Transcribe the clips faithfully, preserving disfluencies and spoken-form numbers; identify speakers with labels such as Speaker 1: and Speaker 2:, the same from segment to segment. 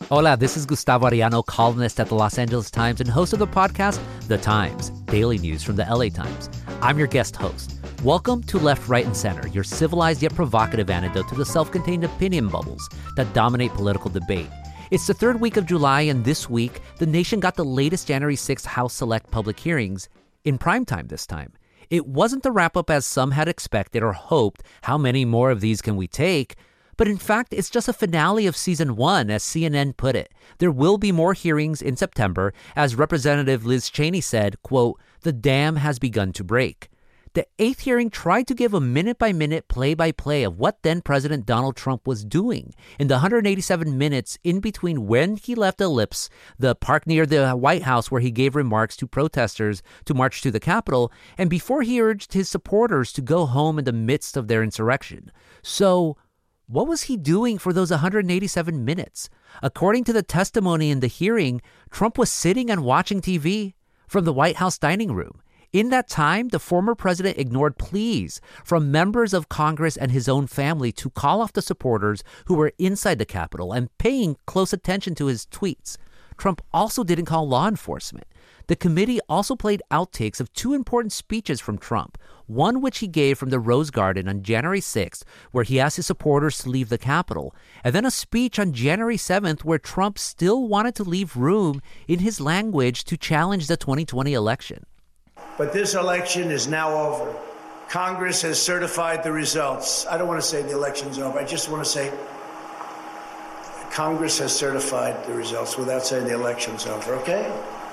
Speaker 1: Hola, this is Gustavo Arellano, columnist at the Los Angeles Times and host of the podcast, The Times, daily news from the L A Times. I'm your guest host. Welcome to Left, Right, and Center, your civilized yet provocative antidote to the self-contained opinion bubbles that dominate political debate. It's the third week of July, and this week, the nation got the latest January sixth House Select public hearings in primetime this time. It wasn't the wrap-up as some had expected or hoped. How many more of these can we take? But in fact, it's just a finale of season one, as C N N put it. There will be more hearings in September, as Representative Liz Cheney said, quote, "The dam has begun to break." The eighth hearing tried to give a minute-by-minute, play-by-play of what then-President Donald Trump was doing in the one hundred eighty-seven minutes in between when he left Ellipse, the park near the White House where he gave remarks to protesters to march to the Capitol, and before he urged his supporters to go home in the midst of their insurrection. So, what was he doing for those one hundred eighty-seven minutes? According to the testimony in the hearing, Trump was sitting and watching T V from the White House dining room. In that time, the former president ignored pleas from members of Congress and his own family to call off the supporters who were inside the Capitol and paying close attention to his tweets. Trump also didn't call law enforcement. The committee also played outtakes of two important speeches from Trump, one which he gave from the Rose Garden on January sixth, where he asked his supporters to leave the Capitol, and then a speech on January seventh where Trump still wanted to leave room in his language to challenge the twenty twenty election.
Speaker 2: But this election is now over. Congress has certified the results. I don't want to say the election's over. I just want to say Congress has certified the results without saying the election's over, okay?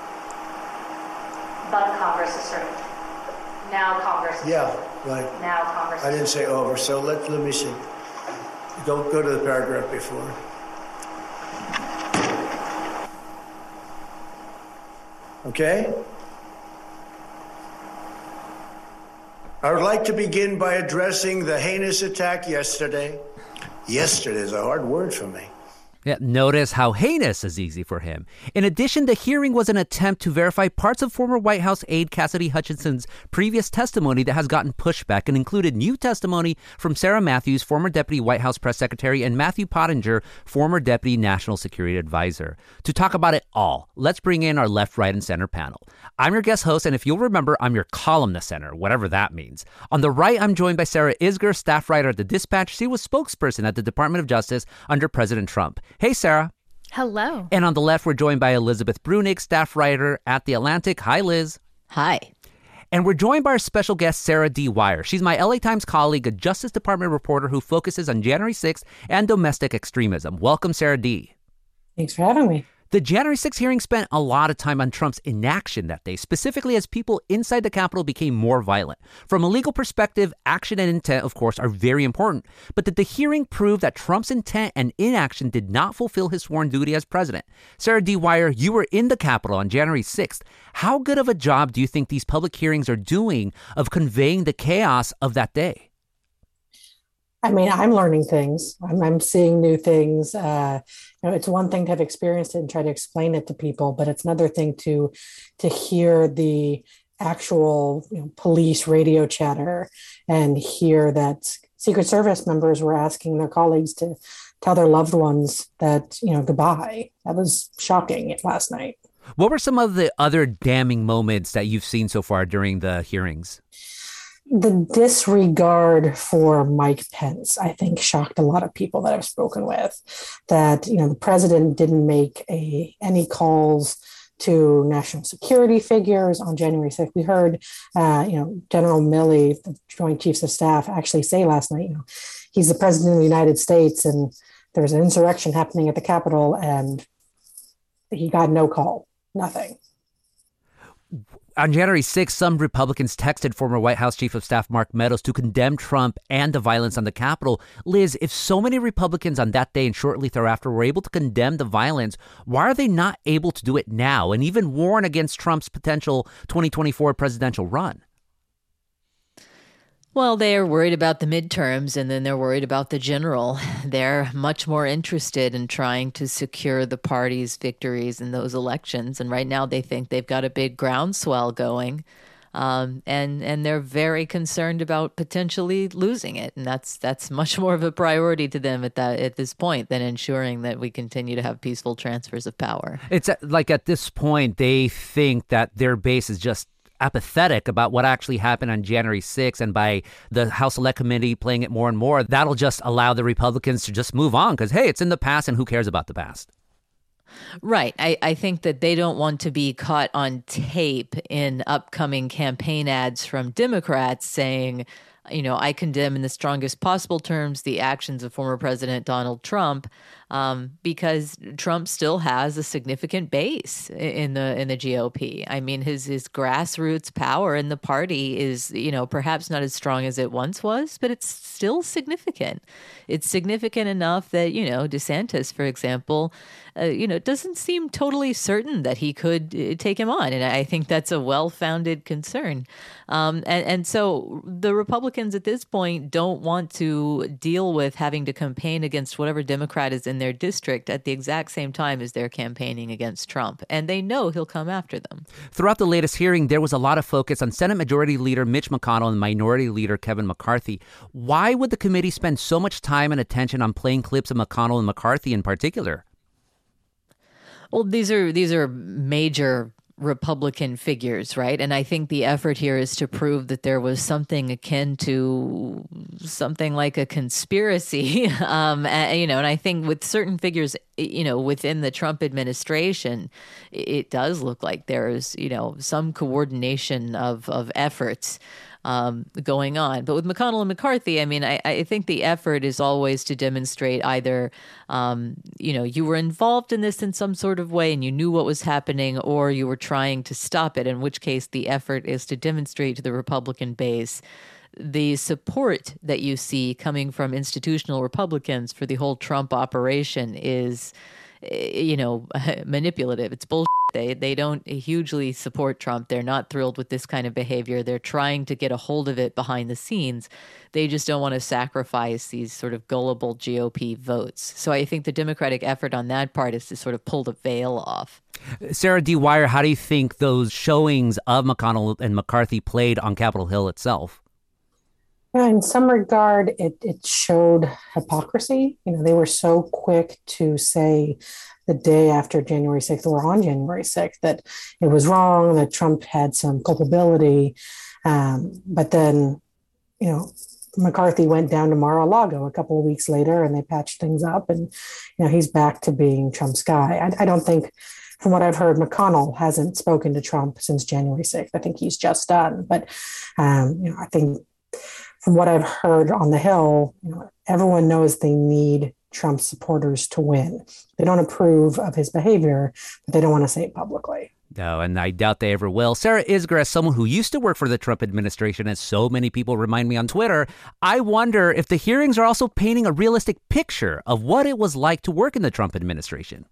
Speaker 3: But Congress is certified. Now Congress is
Speaker 2: Yeah,
Speaker 3: certified.
Speaker 2: right.
Speaker 3: Now Congress
Speaker 2: I
Speaker 3: is
Speaker 2: didn't say over, so let, let me see. Go, go to the paragraph before. Okay? I would like to begin by addressing the heinous attack yesterday. Yesterday is a hard word for me.
Speaker 1: Yeah, notice how heinous is easy for him. In addition, the hearing was an attempt to verify parts of former White House aide Cassidy Hutchinson's previous testimony that has gotten pushback and included new testimony from Sarah Matthews, former Deputy White House Press Secretary, and Matthew Pottinger, former Deputy National Security Advisor. To talk about it all, let's bring in our left, right, and center panel. I'm your guest host, and if you'll remember, I'm your columnist center, whatever that means. On the right, I'm joined by Sarah Isgur, staff writer at The Dispatch. She was spokesperson at the Department of Justice under President Trump. Hey, Sarah.
Speaker 4: Hello.
Speaker 1: And on the left, we're joined by Elizabeth Bruenig, staff writer at The Atlantic. Hi, Liz.
Speaker 4: Hi.
Speaker 1: And we're joined by our special guest, Sarah D. Wire. She's my L A Times colleague, a Justice Department reporter who focuses on January sixth and domestic extremism. Welcome, Sarah D.
Speaker 5: Thanks for having me.
Speaker 1: The January sixth hearing spent a lot of time on Trump's inaction that day, specifically as people inside the Capitol became more violent. From a legal perspective, action and intent, of course, are very important. But did the hearing prove that Trump's intent and inaction did not fulfill his sworn duty as president? Sarah D. Wire, you were in the Capitol on January sixth. How good of a job do you think these public hearings are doing of conveying the chaos of that day?
Speaker 5: I mean, I'm learning things. I'm, I'm seeing new things. Uh, you know, it's one thing to have experienced it and try to explain it to people, but it's another thing to to hear the actual you know, police radio chatter and hear that Secret Service members were asking their colleagues to tell their loved ones that, you know, goodbye. That was shocking last night.
Speaker 1: What were some of the other damning moments that you've seen so far during the hearings?
Speaker 5: The disregard for Mike Pence, I think, shocked a lot of people that I've spoken with, that, you know, the president didn't make a any calls to national security figures on January sixth. We heard, uh, you know, General Milley, the Joint Chiefs of Staff, actually say last night, you know, he's the president of the United States and there's an insurrection happening at the Capitol and he got no call, nothing.
Speaker 1: On January sixth, some Republicans texted former White House Chief of Staff Mark Meadows to condemn Trump and the violence on the Capitol. Liz, if so many Republicans on that day and shortly thereafter were able to condemn the violence, why are they not able to do it now and even warn against Trump's potential twenty twenty-four presidential run?
Speaker 4: Well, they're worried about the midterms and then they're worried about the general. They're much more interested in trying to secure the party's victories in those elections. And right now they think they've got a big groundswell going Um, and and they're very concerned about potentially losing it. And that's that's much more of a priority to them at that at this point than ensuring that we continue to have peaceful transfers of power.
Speaker 1: It's like at this point, they think that their base is just apathetic about what actually happened on January sixth. And by the House Select Committee playing it more and more, that'll just allow the Republicans to just move on because, hey, it's in the past and who cares about the past?
Speaker 4: Right. I, I think that they don't want to be caught on tape in upcoming campaign ads from Democrats saying, you know, I condemn in the strongest possible terms the actions of former President Donald Trump, um, because Trump still has a significant base in the in the G O P. I mean, his his grassroots power in the party is, you know, perhaps not as strong as it once was, but it's still significant. It's significant enough that, you know, DeSantis, for example, uh, you know, doesn't seem totally certain that he could uh, take him on. And I think that's a well-founded concern. Um, and, and so the Republicans at this point don't want to deal with having to campaign against whatever Democrat is in their district at the exact same time as they're campaigning against Trump. And they know he'll come after them.
Speaker 1: Throughout the latest hearing, there was a lot of focus on Senate Majority Leader Mitch McConnell and Minority Leader Kevin McCarthy. Why would the committee spend so much time and attention on playing clips of McConnell and McCarthy in particular?
Speaker 4: Well, these are these are major Republican figures, right? And I think the effort here is to prove that there was something akin to something like a conspiracy, um, and, you know, and I think with certain figures, you know, within the Trump administration, it does look like there is, you know, some coordination of, of efforts Um, going on. But with McConnell and McCarthy, I mean, I, I think the effort is always to demonstrate either, um, you know, you were involved in this in some sort of way and you knew what was happening, or you were trying to stop it, in which case the effort is to demonstrate to the Republican base the support that you see coming from institutional Republicans for the whole Trump operation is, you know, manipulative. It's bullshit. They they don't hugely support Trump. They're not thrilled with this kind of behavior. They're trying to get a hold of it behind the scenes. They just don't want to sacrifice these sort of gullible G O P votes. So I think the Democratic effort on that part is to sort of pull the veil off.
Speaker 1: Sarah D. Wire, how do you think those showings of McConnell and McCarthy played on Capitol Hill itself?
Speaker 5: Yeah, in some regard, it, it showed hypocrisy. You know, they were so quick to say the day after January sixth or on January sixth that it was wrong, that Trump had some culpability. Um, but then, you know, McCarthy went down to Mar-a-Lago a couple of weeks later and they patched things up and, you know, he's back to being Trump's guy. I, I don't think, from what I've heard, McConnell hasn't spoken to Trump since January sixth. I think he's just done. But, um, you know, I think from what I've heard on the Hill, you know, everyone knows they need Trump supporters to win. They don't approve of his behavior, but they don't want to say it publicly.
Speaker 1: No, and I doubt they ever will. Sarah Isgur, as someone who used to work for the Trump administration, as so many people remind me on Twitter, I wonder if the hearings are also painting a realistic picture of what it was like to work in the Trump administration.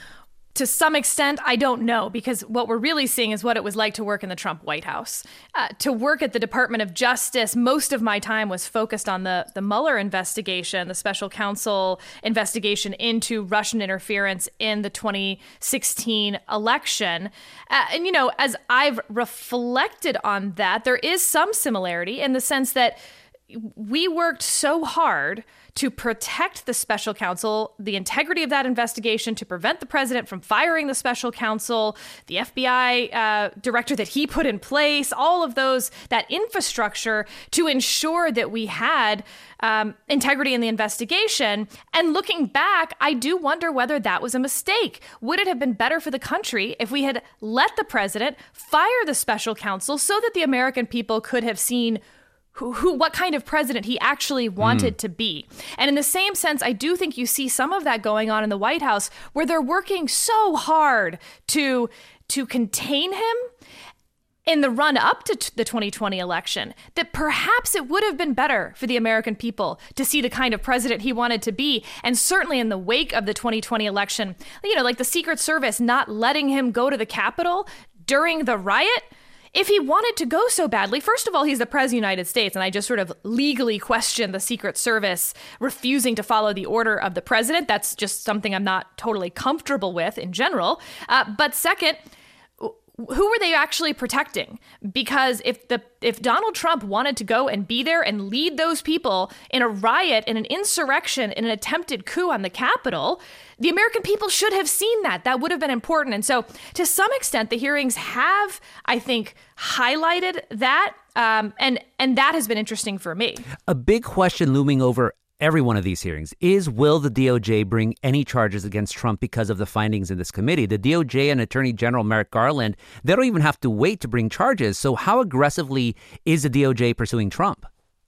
Speaker 6: To some extent, I don't know, because what we're really seeing is what it was like to work in the Trump White House. Uh, to work at the Department of Justice, most of my time was focused on the, the Mueller investigation, the special counsel investigation into Russian interference in the twenty sixteen election. Uh, and, you know, as I've reflected on that, there is some similarity in the sense that we worked so hard to protect the special counsel, the integrity of that investigation, to prevent the president from firing the special counsel, the F B I uh, director that he put in place, all of those, that infrastructure to ensure that we had um, integrity in the investigation. And looking back, I do wonder whether that was a mistake. Would it have been better for the country if we had let the president fire the special counsel so that the American people could have seen Who, who, what kind of president he actually wanted mm. to be? And in the same sense, I do think you see some of that going on in the White House, where they're working so hard to to contain him in the run up to t- the twenty twenty election, that perhaps it would have been better for the American people to see the kind of president he wanted to be. And certainly in the wake of the twenty twenty election, you know, like the Secret Service not letting him go to the Capitol during the riot. If he wanted to go so badly, first of all, he's the president of the United States, and I just sort of legally question the Secret Service refusing to follow the order of the president. That's just something I'm not totally comfortable with in general. Uh, but second, who were they actually protecting? Because if the if Donald Trump wanted to go and be there and lead those people in a riot, in an insurrection, in an attempted coup on the Capitol, the American people should have seen that. That would have been important. And so to some extent, the hearings have, I think, highlighted that. Um, and and that has been interesting for me.
Speaker 1: A big question looming over every one of these hearings is, will the D O J bring any charges against Trump because of the findings in this committee? The D O J and Attorney General Merrick Garland, they don't even have to wait to bring charges. So how aggressively is the D O J pursuing Trump?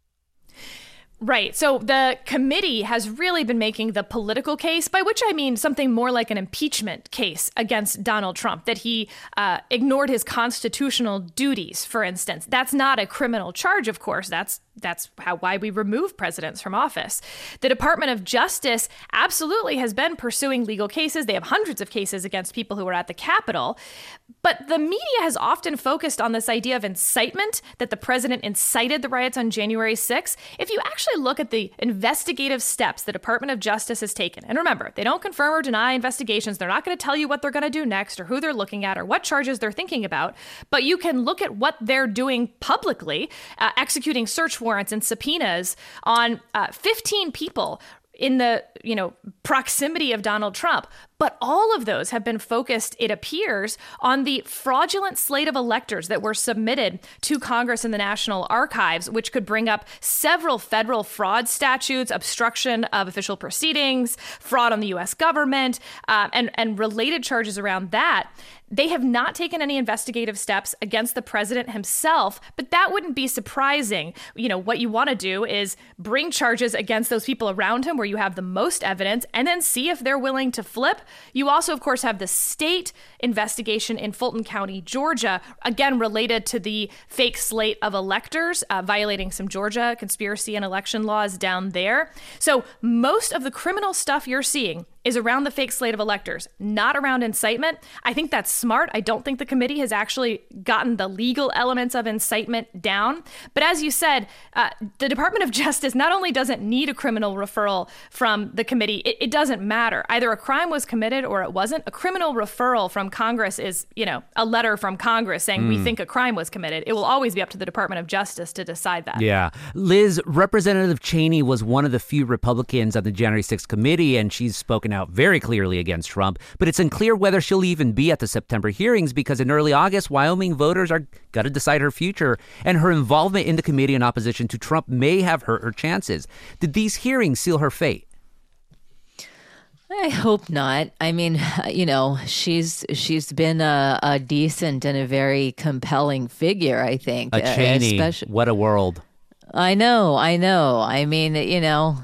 Speaker 6: Right. So the committee has really been making the political case, by which I mean something more like an impeachment case against Donald Trump, that he uh, ignored his constitutional duties, for instance. That's not a criminal charge, of course. That's That's how why we remove presidents from office. The Department of Justice absolutely has been pursuing legal cases. They have hundreds of cases against people who were at the Capitol. But the media has often focused on this idea of incitement, that the president incited the riots on January sixth. If you actually look at the investigative steps the Department of Justice has taken, and remember, they don't confirm or deny investigations. They're not going to tell you what they're going to do next or who they're looking at or what charges they're thinking about. But you can look at what they're doing publicly, uh, executing search warrants and subpoenas on uh, fifteen people in the, you know, proximity of Donald Trump. But all of those have been focused, it appears, on the fraudulent slate of electors that were submitted to Congress and the National Archives, which could bring up several federal fraud statutes, obstruction of official proceedings, fraud on the U S government, uh, and, and related charges around that. They have not taken any investigative steps against the president himself, but that wouldn't be surprising. You know, what you want to do is bring charges against those people around him where you have the most evidence and then see if they're willing to flip. You also, of course, have the state investigation in Fulton County, Georgia, again, related to the fake slate of electors, uh, violating some Georgia conspiracy and election laws down there. So most of the criminal stuff you're seeing is around the fake slate of electors, not around incitement. I think that's smart. I don't think the committee has actually gotten the legal elements of incitement down. But as you said, uh, the Department of Justice not only doesn't need a criminal referral from the committee, it, it doesn't matter. Either a crime was committed or it wasn't. A criminal referral from Congress is, you know, a letter from Congress saying mm. we think a crime was committed. It will always be up to the Department of Justice to decide that.
Speaker 1: Yeah. Liz, Representative Cheney was one of the few Republicans on the January sixth committee, and she's spoken out very clearly against Trump, but it's unclear whether she'll even be at the September hearings because in early August, Wyoming voters are got to decide her future, and her involvement in the committee in opposition to Trump may have hurt her chances. Did these hearings seal her fate?
Speaker 4: I hope not. I mean, you know, she's she's been a, a decent and a very compelling figure, I think.
Speaker 1: A Cheney,
Speaker 4: especially,
Speaker 1: what a world.
Speaker 4: I know, I know. I mean, you know...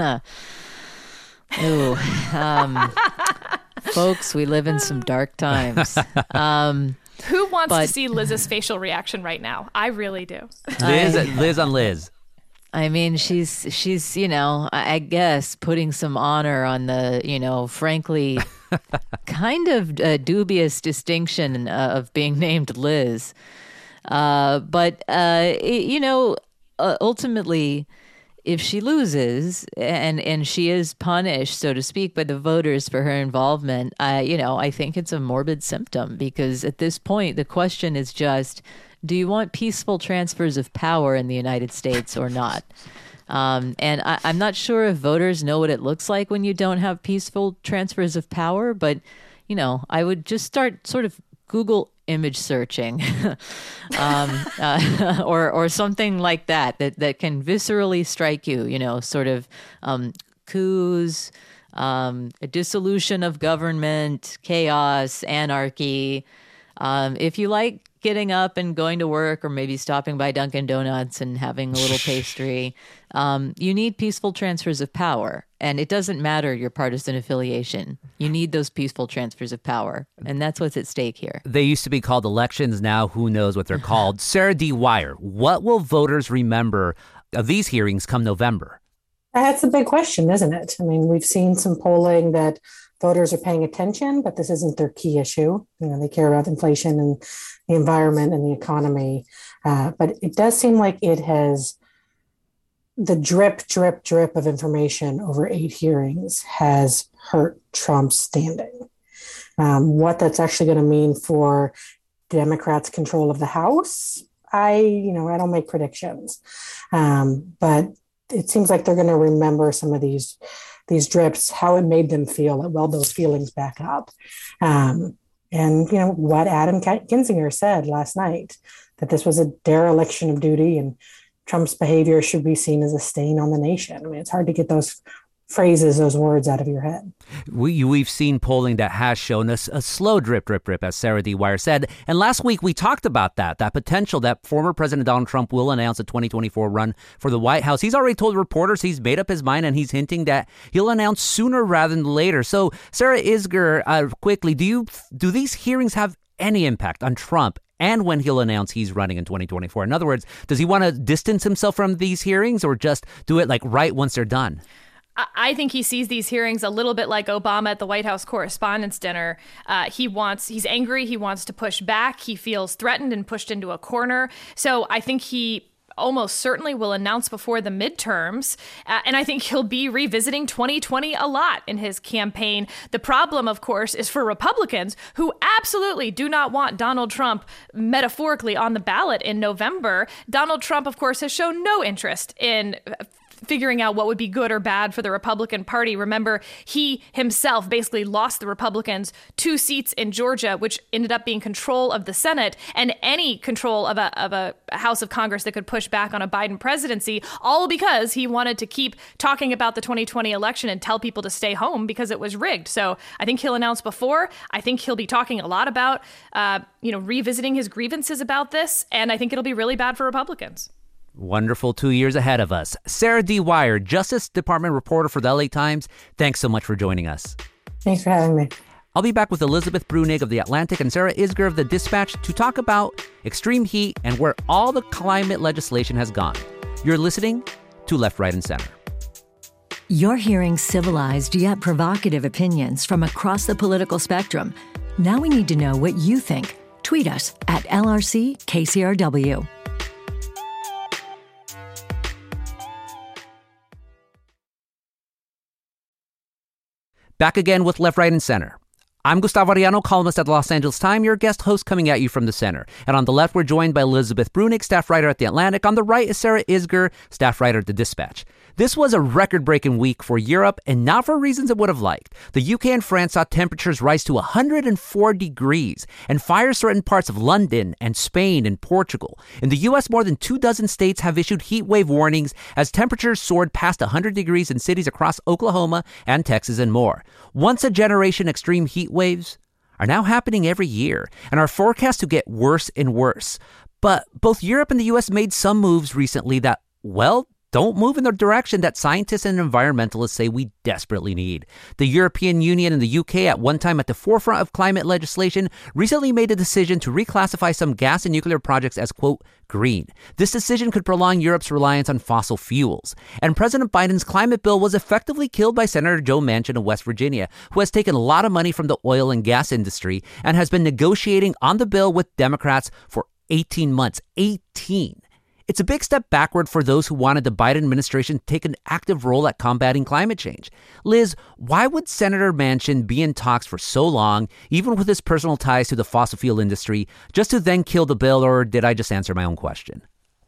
Speaker 4: Ooh, um, folks, we live in some dark times. Um,
Speaker 6: Who wants
Speaker 4: but,
Speaker 6: to see Liz's facial reaction right now? I really do.
Speaker 1: Liz, I, Liz on Liz.
Speaker 4: I mean, she's she's you know, I guess putting some honor on the, you know, frankly, kind of uh, dubious distinction uh, of being named Liz. Uh, but uh, it, you know, uh, ultimately, if she loses and, and she is punished, so to speak, by the voters for her involvement, uh, you know, I think it's a morbid symptom because at this point, the question is just, do you want peaceful transfers of power in the United States or not? Um, and I, I'm not sure if voters know what it looks like when you don't have peaceful transfers of power, but, you know, I would just start sort of Google image searching um, uh, or or something like that, that that can viscerally strike you, you know, sort of um, coups, um, a dissolution of government, chaos, anarchy. Um, if you like getting up and going to work or maybe stopping by Dunkin' Donuts and having a little pastry, um, you need peaceful transfers of power. And it doesn't matter your partisan affiliation. You need those peaceful transfers of power. And that's what's at stake here.
Speaker 1: They used to be called elections. Now who knows what they're called. Sarah D. Wire, what will voters remember of these hearings come November?
Speaker 5: That's a big question, isn't it? I mean, we've seen some polling that voters are paying attention, but this isn't their key issue. You know, they care about inflation and the environment and the economy. Uh, but it does seem like it has, the drip, drip, drip of information over eight hearings has hurt Trump's standing. Um, what that's actually going to mean for Democrats control of the House, I, you know, I don't make predictions. Um, but it seems like they're going to remember some of these these drips, how it made them feel, and weld those feelings back up. Um, and, you know, what Adam Kinzinger said last night, that this was a dereliction of duty and Trump's behavior should be seen as a stain on the nation. I mean, it's hard to get those phrases, those words out of your head.
Speaker 1: We, we've seen polling that has shown us a slow drip, drip, drip, as Sarah Dwyer said. And last week we talked about that, that potential that former President Donald Trump will announce a twenty twenty-four run for the White House. He's already told reporters he's made up his mind, and he's hinting that he'll announce sooner rather than later. So, Sarah Isgur, uh, quickly, do you do these hearings have any impact on Trump and when he'll announce he's running in twenty twenty-four? In other words, does he want to distance himself from these hearings or just do it like right once they're done?
Speaker 6: I think he sees these hearings a little bit like Obama at the White House Correspondents' Dinner. Uh, he wants, he's angry. He wants to push back. He feels threatened and pushed into a corner. So I think he almost certainly will announce before the midterms. Uh, and I think he'll be revisiting twenty twenty a lot in his campaign. The problem, of course, is for Republicans who absolutely do not want Donald Trump metaphorically on the ballot in November. Donald Trump, of course, has shown no interest in figuring out what would be good or bad for the Republican Party. Remember, he himself basically lost the Republicans two seats in Georgia, which ended up being control of the Senate and any control of a, of a House of Congress that could push back on a Biden presidency, all because he wanted to keep talking about the twenty twenty election and tell people to stay home because it was rigged. So I think he'll announce before. I think he'll be talking a lot about, uh, you know, revisiting his grievances about this. And I think it'll be really bad for Republicans.
Speaker 1: Wonderful two years ahead of us. Sarah Dwyer, Justice Department reporter for the L A Times, thanks so much for joining us.
Speaker 5: Thanks for having me.
Speaker 1: I'll be back with Elizabeth Bruenig of The Atlantic and Sarah Isgur of The Dispatch to talk about extreme heat and where all the climate legislation has gone. You're listening to Left, Right, and Center.
Speaker 7: You're hearing civilized yet provocative opinions from across the political spectrum. Now we need to know what you think. Tweet us at L R C K C R W.
Speaker 1: Back again with Left, Right, and Center. I'm Gustavo Arellano, columnist at the Los Angeles Times, your guest host coming at you from the center. And on the left, we're joined by Elizabeth Bruenig, staff writer at The Atlantic. On the right is Sarah Isgur, staff writer at The Dispatch. This was a record-breaking week for Europe, and not for reasons it would have liked. The U K and France saw temperatures rise to one hundred four degrees, and fires threatened parts of London and Spain and Portugal. In the U S, more than two dozen states have issued heat wave warnings as temperatures soared past one hundred degrees in cities across Oklahoma and Texas and more. Once-a-generation extreme heat waves are now happening every year and are forecast to get worse and worse. But both Europe and the U S made some moves recently that, well, don't move in the direction that scientists and environmentalists say we desperately need. The European Union and the U K, at one time at the forefront of climate legislation, recently made a decision to reclassify some gas and nuclear projects as, quote, green. This decision could prolong Europe's reliance on fossil fuels. And President Biden's climate bill was effectively killed by Senator Joe Manchin of West Virginia, who has taken a lot of money from the oil and gas industry and has been negotiating on the bill with Democrats for eighteen months. eighteen. It's a big step backward for those who wanted the Biden administration to take an active role at combating climate change. Liz, why would Senator Manchin be in talks for so long, even with his personal ties to the fossil fuel industry, just to then kill the bill, or did I just answer my own question?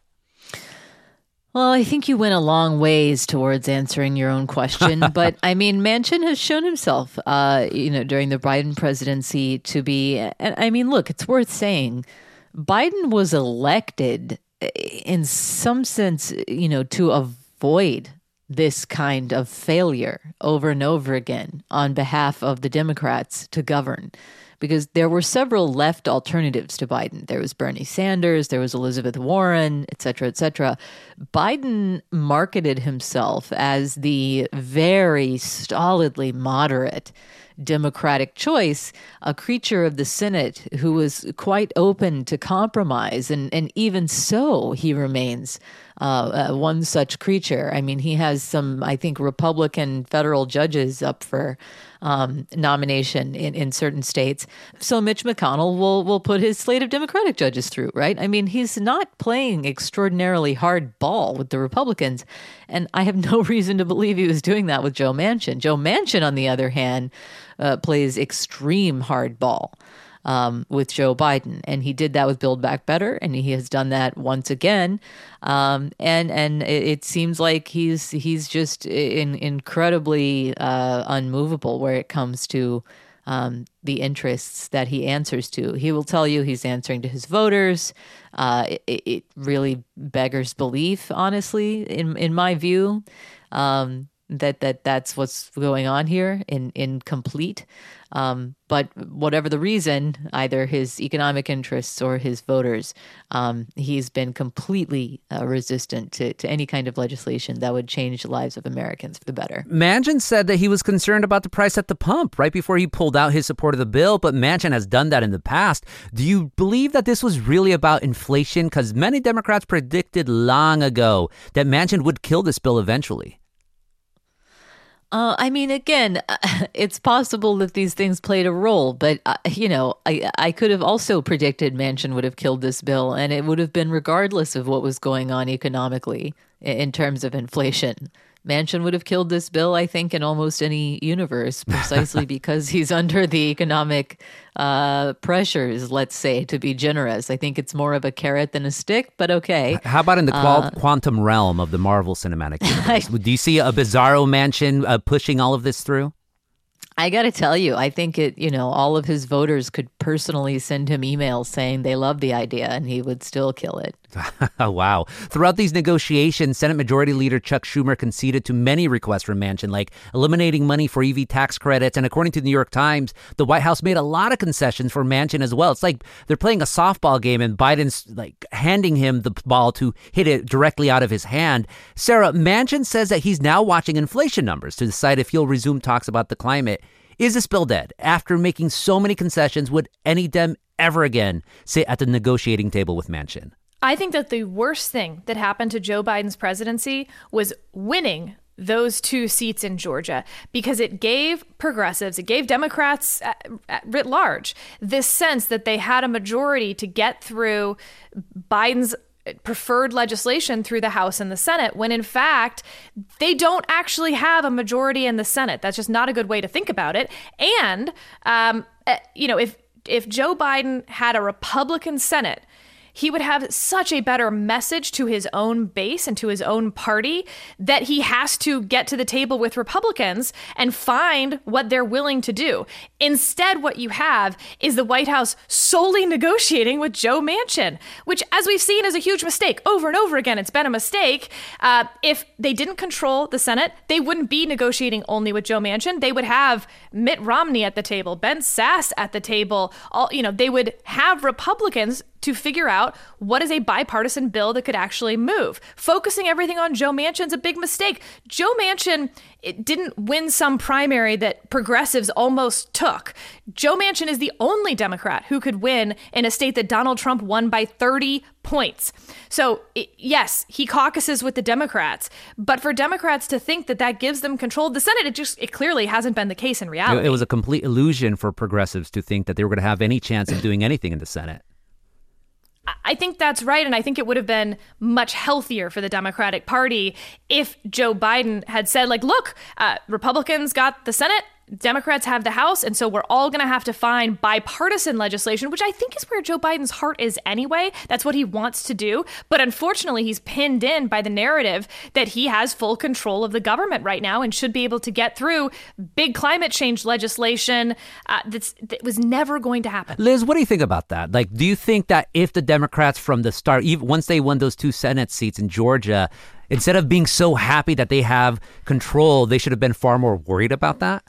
Speaker 4: Well, I think you went a long ways towards answering your own question. But I mean, Manchin has shown himself, uh, you know, during the Biden presidency to be, and I mean, look, it's worth saying, Biden was elected in some sense, you know, to avoid this kind of failure over and over again on behalf of the Democrats to govern. Because there were several left alternatives to Biden. There was Bernie Sanders, there was Elizabeth Warren, et cetera, et cetera. Biden marketed himself as the very stolidly moderate Democratic choice, a creature of the Senate who was quite open to compromise. And, and even so, he remains uh, uh, one such creature. I mean, he has some, I think, Republican federal judges up for um, nomination in, in certain states. So Mitch McConnell will, will put his slate of Democratic judges through, right? I mean, he's not playing extraordinarily hard ball with the Republicans. And I have no reason to believe he was doing that with Joe Manchin. Joe Manchin, on the other hand, uh, plays extreme hardball um, with Joe Biden. And he did that with Build Back Better, and he has done that once again. Um, and and it, it seems like he's he's just in, incredibly uh, unmovable where it comes to Um, the interests that he answers to. He will tell you he's answering to his voters. Uh, it, it really beggars belief, honestly, in in my view, um, that that that's what's going on here in incomplete. Um, but whatever the reason, either his economic interests or his voters, um, he's been completely uh, resistant to, to any kind of legislation that would change the lives of Americans for the better.
Speaker 1: Manchin said that he was concerned about the price at the pump right before he pulled out his support of the bill, but Manchin has done that in the past. Do you believe that this was really about inflation? Because many Democrats predicted long ago that Manchin would kill this bill eventually.
Speaker 4: Uh, I mean, again, it's possible that these things played a role, but, uh, you know, I, I could have also predicted Manchin would have killed this bill, and it would have been regardless of what was going on economically in terms of inflation. Manchin would have killed this bill, I think, in almost any universe, precisely because he's under the economic uh, pressures, let's say, to be generous. I think it's more of a carrot than a stick, but okay.
Speaker 1: How about in the qual-
Speaker 4: uh,
Speaker 1: quantum realm of the Marvel Cinematic Universe? Do you see a bizarro Manchin uh, pushing all of this through?
Speaker 4: I got to tell you, I think it, you know, all of his voters could personally send him emails saying they love the idea and he would still kill it.
Speaker 1: Wow. Throughout these negotiations, Senate Majority Leader Chuck Schumer conceded to many requests from Manchin, like eliminating money for E V tax credits. And according to the New York Times, the White House made a lot of concessions for Manchin as well. It's like they're playing a softball game and Biden's like handing him the ball to hit it directly out of his hand. Sarah, Manchin says that he's now watching inflation numbers to decide if he'll resume talks about the climate. Is this bill dead? After making so many concessions, would any Dem ever again sit at the negotiating table with Manchin?
Speaker 6: I think that the worst thing that happened to Joe Biden's presidency was winning those two seats in Georgia, because it gave progressives, it gave Democrats at, at writ large this sense that they had a majority to get through Biden's preferred legislation through the House and the Senate, when in fact they don't actually have a majority in the Senate. That's just not a good way to think about it. And um, you know, if if Joe Biden had a Republican Senate, he would have such a better message to his own base and to his own party that he has to get to the table with Republicans and find what they're willing to do. Instead, what you have is the White House solely negotiating with Joe Manchin, which, as we've seen, is a huge mistake. Over and over again, it's been a mistake. Uh, if they didn't control the Senate, they wouldn't be negotiating only with Joe Manchin. They would have Mitt Romney at the table, Ben Sasse at the table. All, you know, they would have Republicans to figure out what is a bipartisan bill that could actually move. Focusing everything on Joe Manchin's a big mistake. Joe Manchin it didn't win some primary that progressives almost took. Joe Manchin is the only Democrat who could win in a state that Donald Trump won by thirty points. So it, yes, he caucuses with the Democrats, but for Democrats to think that that gives them control of the Senate, it just it clearly hasn't been the case in reality.
Speaker 1: It was a complete illusion for progressives to think that they were going to have any chance of doing anything in the Senate.
Speaker 6: I think that's right. And I think it would have been much healthier for the Democratic Party if Joe Biden had said, like, look, uh, Republicans got the Senate, Democrats have the House, and so we're all going to have to find bipartisan legislation, which I think is where Joe Biden's heart is anyway. That's what he wants to do. But unfortunately, he's pinned in by the narrative that he has full control of the government right now and should be able to get through big climate change legislation uh, that's, that was never going to happen.
Speaker 1: Liz, what do you think about that? Like, do you think that if the Democrats from the start, even once they won those two Senate seats in Georgia, instead of being so happy that they have control, they should have been far more worried about that?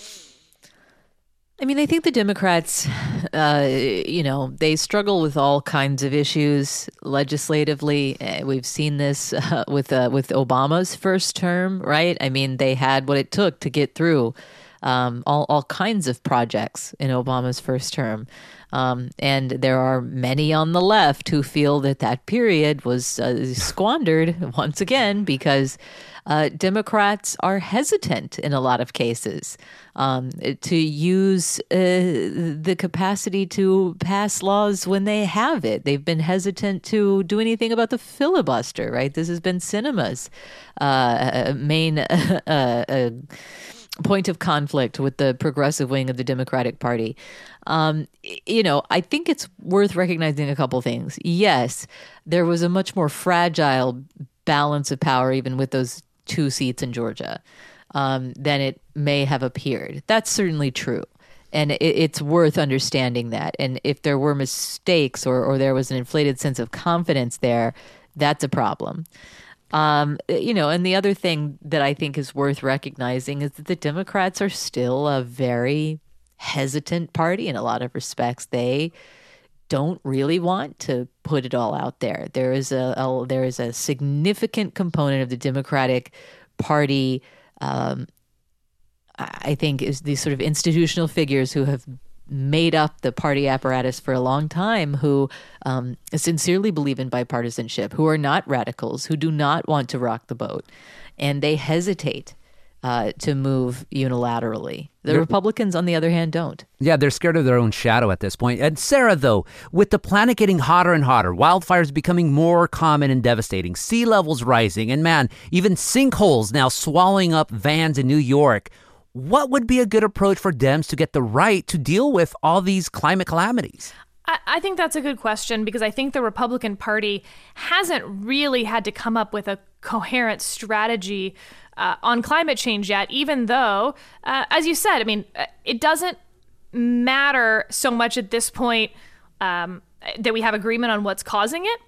Speaker 4: I mean, I think the Democrats, uh, you know, they struggle with all kinds of issues legislatively. We've seen this uh, with uh, with Obama's first term, right? I mean, they had what it took to get through um, all, all kinds of projects in Obama's first term. Um, and there are many on the left who feel that that period was uh, squandered once again because uh, Democrats are hesitant in a lot of cases um, to use uh, the capacity to pass laws when they have it. They've been hesitant to do anything about the filibuster, right? This has been Sinema's uh, main uh, uh, point of conflict with the progressive wing of the Democratic Party. Um, you know, I think it's worth recognizing a couple things. Yes, there was a much more fragile balance of power, even with those two seats in Georgia, um, than it may have appeared. That's certainly true. And it, it's worth understanding that. And if there were mistakes or, or there was an inflated sense of confidence there, that's a problem. Um, you know, and the other thing that I think is worth recognizing is that the Democrats are still a very hesitant party in a lot of respects. They don't really want to put it all out there. There is a, a there is a significant component of the Democratic Party, um, I think, is these sort of institutional figures who have made up the party apparatus for a long time, who um, sincerely believe in bipartisanship, who are not radicals, who do not want to rock the boat, and they hesitate uh, to move unilaterally. The they're, Republicans, on the other hand, don't.
Speaker 1: Yeah, they're scared of their own shadow at this point. And Sarah, though, with the planet getting hotter and hotter, wildfires becoming more common and devastating, sea levels rising, and man, even sinkholes now swallowing up vans in New York, what would be a good approach for Dems to get the right to deal with all these climate calamities?
Speaker 6: I, I think that's a good question, because I think the Republican Party hasn't really had to come up with a coherent strategy uh, on climate change yet, even though, uh, as you said, I mean, it doesn't matter so much at this point um, that we have agreement on what's causing it.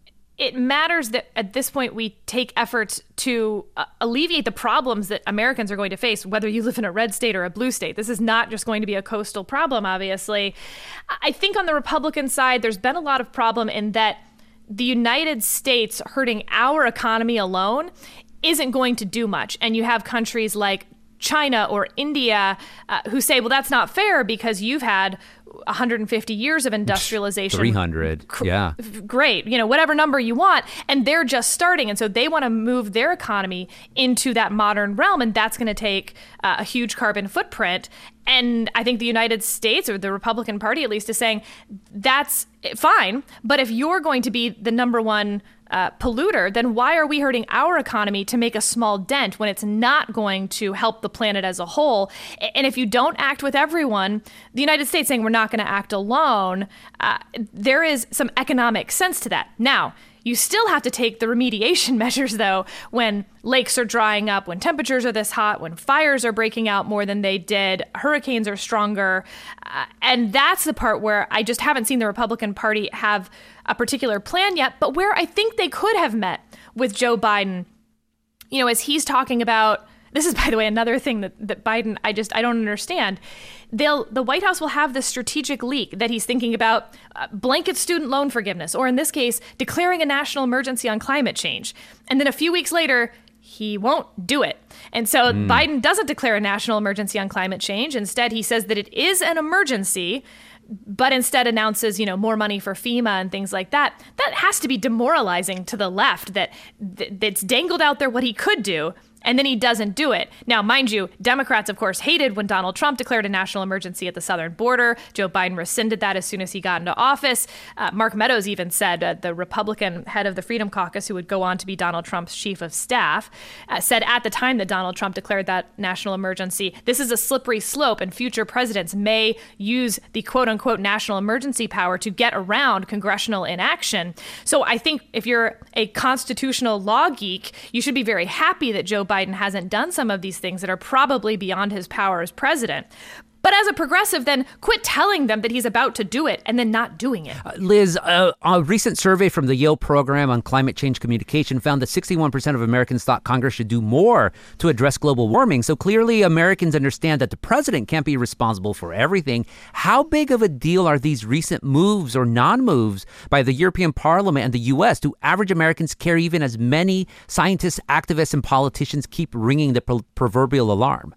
Speaker 6: It matters that at this point we take efforts to uh, alleviate the problems that Americans are going to face, whether you live in a red state or a blue state. This is not just going to be a coastal problem, obviously. I think on the Republican side, there's been a lot of problem in that the United States hurting our economy alone isn't going to do much. And you have countries like China or India uh, who say, well, that's not fair because you've had one hundred fifty years of industrialization.
Speaker 1: three hundred, yeah.
Speaker 6: Great, you know, whatever number you want. And they're just starting. And so they want to move their economy into that modern realm. And that's going to take uh, a huge carbon footprint. And I think the United States, or the Republican Party at least, is saying that's fine. But if you're going to be the number one uh, polluter, then why are we hurting our economy to make a small dent when it's not going to help the planet as a whole? And if you don't act with everyone, the United States saying we're not going to act alone, uh, there is some economic sense to that. Now, you still have to take the remediation measures, though, when lakes are drying up, when temperatures are this hot, when fires are breaking out more than they did, hurricanes are stronger. Uh, and that's the part where I just haven't seen the Republican Party have a particular plan yet, but where I think they could have met with Joe Biden, you know, as he's talking about. This is, by the way, another thing that, that Biden, I just, I don't understand. They'll, the White House will have this strategic leak that he's thinking about uh, blanket student loan forgiveness, or in this case, declaring a national emergency on climate change. And then a few weeks later, he won't do it. And so mm. Biden doesn't declare a national emergency on climate change. Instead, he says that it is an emergency, but instead announces, you know, more money for FEMA and things like that. That has to be demoralizing to the left, that that's dangled out there what he could do, and then he doesn't do it. Now, mind you, Democrats, of course, hated when Donald Trump declared a national emergency at the southern border. Joe Biden rescinded that as soon as he got into office. Uh, Mark Meadows even said, uh, the Republican head of the Freedom Caucus, who would go on to be Donald Trump's chief of staff, uh, said at the time that Donald Trump declared that national emergency, this is a slippery slope, and future presidents may use the quote-unquote national emergency power to get around congressional inaction. So I think if you're a constitutional law geek, you should be very happy that Joe Biden hasn't done some of these things that are probably beyond his power as president. But as a progressive, then quit telling them that he's about to do it and then not doing it.
Speaker 1: Uh, Liz, uh, a recent survey from the Yale Program on Climate Change Communication found that sixty-one percent of Americans thought Congress should do more to address global warming. So clearly Americans understand that the president can't be responsible for everything. How big of a deal are these recent moves or non-moves by the European Parliament and the U S? Do average Americans care even as many scientists, activists, and politicians keep ringing the pro- proverbial alarm?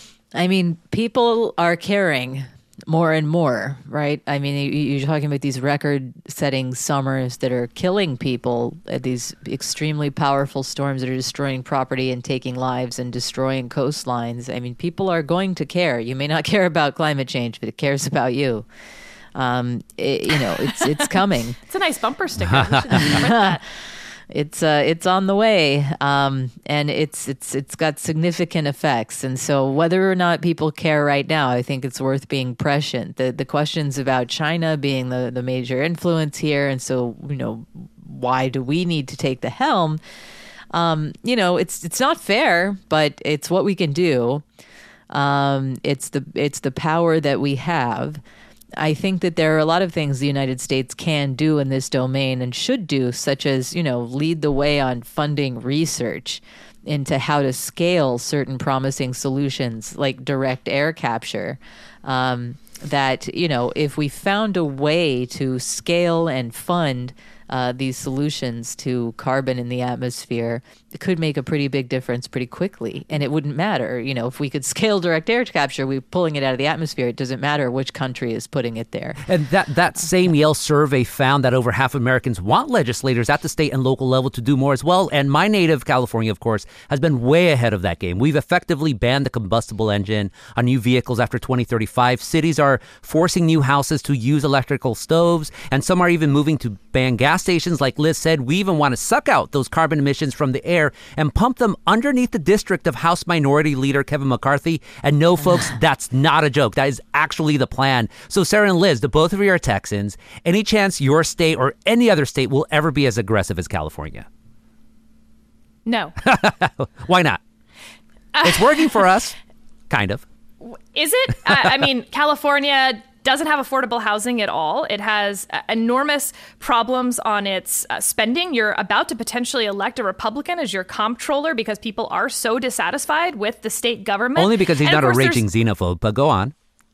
Speaker 4: I mean, people are caring more and more, right? I mean, you're talking about these record-setting summers that are killing people, these extremely powerful storms that are destroying property and taking lives and destroying coastlines. I mean, people are going to care. You may not care about climate change, but it cares about you. Um, it, you know, it's it's coming.
Speaker 6: It's a nice bumper sticker. We should print that.
Speaker 4: It's uh, it's on the way, um, and it's it's it's got significant effects. And so, whether or not people care right now, I think it's worth being prescient. The the questions about China being the, the major influence here, and so you know, why do we need to take the helm? Um, you know, it's it's not fair, but it's what we can do. Um, it's the it's the power that we have. I think that there are a lot of things the United States can do in this domain and should do, such as, you know, lead the way on funding research into how to scale certain promising solutions like direct air capture. Um, that, you know, if we found a way to scale and fund uh, these solutions to carbon in the atmosphere, it could make a pretty big difference pretty quickly. And it wouldn't matter, you know, if we could scale direct air capture, we're pulling it out of the atmosphere. It doesn't matter which country is putting it there.
Speaker 1: And that, that same Yale survey found that over half of Americans want legislators at the state and local level to do more as well. And my native California, of course, has been way ahead of that game. We've effectively banned the combustible engine on new vehicles after twenty thirty-five. Cities are forcing new houses to use electrical stoves, and some are even moving to ban gas stations. Like Liz said, we even want to suck out those carbon emissions from the air and pump them underneath the district of House Minority Leader Kevin McCarthy. And no, folks, that's not a joke. That is actually the plan. So Sarah and Liz, the both of you are Texans. Any chance your state or any other state will ever be as aggressive as California?
Speaker 6: No.
Speaker 1: Why not? It's working for us. Kind of.
Speaker 6: Is it? I, I mean, California doesn't have affordable housing at all. It has uh, enormous problems on its uh, spending. You're about to potentially elect a Republican as your comptroller because people are so dissatisfied with the state government.
Speaker 1: Only because he's
Speaker 6: and
Speaker 1: not a raging xenophobe, but go on.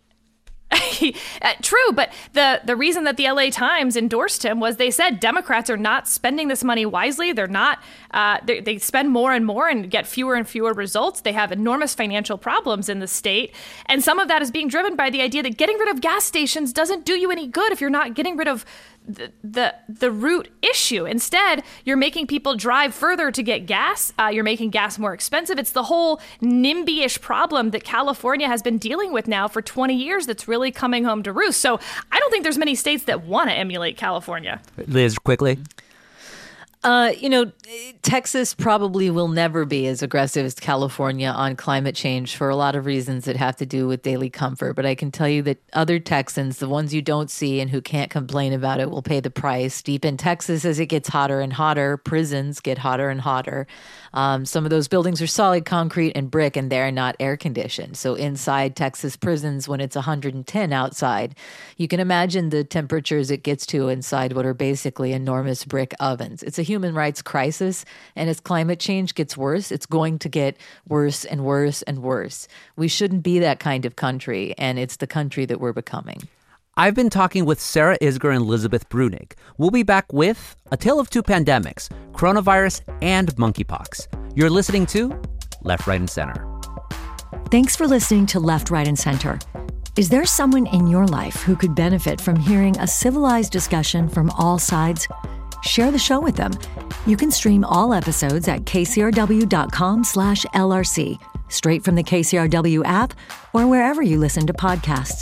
Speaker 6: uh, true, but the, the reason that the L A Times endorsed him was they said Democrats are not spending this money wisely. They're not. Uh, they, they spend more and more and get fewer and fewer results. They have enormous financial problems in the state. And some of that is being driven by the idea that getting rid of gas stations doesn't do you any good if you're not getting rid of the the, the root issue. Instead, you're making people drive further to get gas. Uh, you're making gas more expensive. It's the whole NIMBY-ish problem that California has been dealing with now for twenty years that's really coming home to roost. So I don't think there's many states that want to emulate California.
Speaker 1: Liz, quickly.
Speaker 4: Uh, you know, Texas probably will never be as aggressive as California on climate change for a lot of reasons that have to do with daily comfort. But I can tell you that other Texans, the ones you don't see and who can't complain about it, will pay the price. Deep in Texas, as it gets hotter and hotter, prisons get hotter and hotter. Um, some of those buildings are solid concrete and brick, and they're not air conditioned. So inside Texas prisons, when it's one hundred ten outside, you can imagine the temperatures it gets to inside what are basically enormous brick ovens. It's a human rights crisis, and as climate change gets worse, it's going to get worse and worse and worse. We shouldn't be that kind of country, and it's the country that we're becoming.
Speaker 1: I've been talking with Sarah Isgur and Elizabeth Bruenig. We'll be back with A Tale of Two Pandemics, Coronavirus and Monkeypox. You're listening to Left, Right, and Center.
Speaker 7: Thanks for listening to Left, Right, and Center. Is there someone in your life who could benefit from hearing a civilized discussion from all sides? Share the show with them. You can stream all episodes at kcrw.com slash LRC, straight from the K C R W app or wherever you listen to podcasts.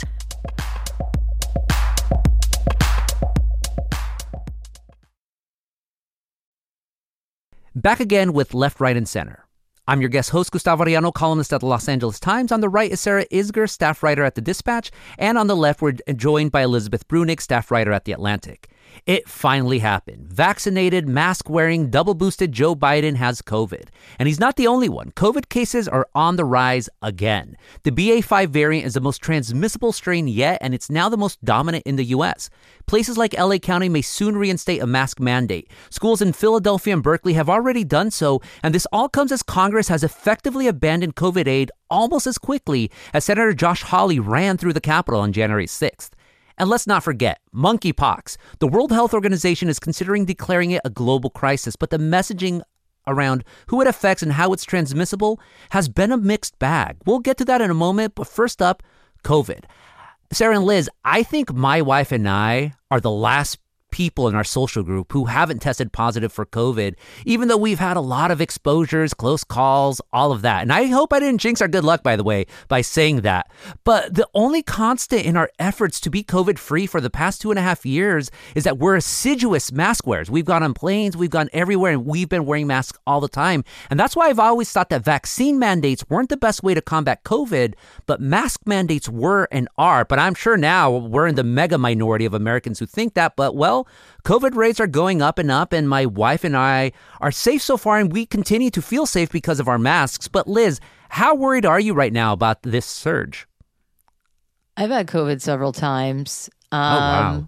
Speaker 1: Back again with Left, Right, and Center. I'm your guest host, Gustavo Arellano, columnist at the Los Angeles Times. On the right is Sarah Isgur, staff writer at The Dispatch. And on the left, we're joined by Elizabeth Bruenig, staff writer at The Atlantic. It finally happened. Vaccinated, mask-wearing, double-boosted Joe Biden has COVID. And he's not the only one. COVID cases are on the rise again. The B A five variant is the most transmissible strain yet, and it's now the most dominant in the U S. Places like L A County may soon reinstate a mask mandate. Schools in Philadelphia and Berkeley have already done so, and this all comes as Congress has effectively abandoned COVID aid almost as quickly as Senator Josh Hawley ran through the Capitol on January sixth. And let's not forget, monkeypox. The World Health Organization is considering declaring it a global crisis, but the messaging around who it affects and how it's transmissible has been a mixed bag. We'll get to that in a moment, but first up, COVID. Sarah and Liz, I think my wife and I are the last people in our social group who haven't tested positive for COVID, even though we've had a lot of exposures, close calls, all of that. And I hope I didn't jinx our good luck, by the way, by saying that. But the only constant in our efforts to be COVID-free for the past two and a half years is that we're assiduous mask wearers. We've gone on planes, we've gone everywhere, and we've been wearing masks all the time. And that's why I've always thought that vaccine mandates weren't the best way to combat COVID, but mask mandates were and are. But I'm sure now we're in the mega minority of Americans who think that. But, well, COVID rates are going up and up, and my wife and I are safe so far, and we continue to feel safe because of our masks. But, Liz, how worried are you right now about this surge?
Speaker 4: I've had COVID several times. Um,
Speaker 1: oh, wow.